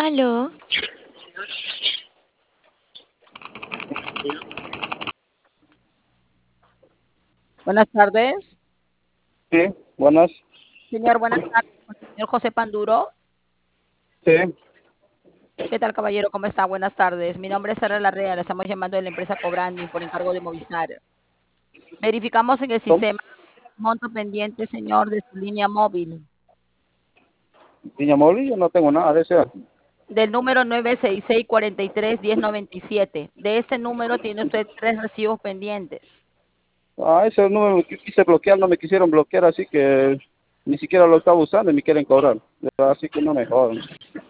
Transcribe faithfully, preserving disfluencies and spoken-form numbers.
Aló. Buenas tardes. Sí, buenas. Señor, buenas tardes. Con el señor José Panduro. Sí, ¿Qué tal, caballero? ¿Cómo está? Buenas tardes. Mi nombre es Sara Larrea. Le estamos llamando de la empresa Cobranding por encargo de Movistar. Verificamos en el ¿cómo? sistema monto pendiente, señor, de su línea móvil. Niña Molly, yo no tengo nada de eso. Del número nueve seis seis, cuatro tres, uno cero nueve siete. De ese número tiene usted tres recibos pendientes. Ah, ese número que quise bloquear, no me quisieron bloquear, así que ni siquiera lo estaba usando y me quieren cobrar. Así que no me jodan.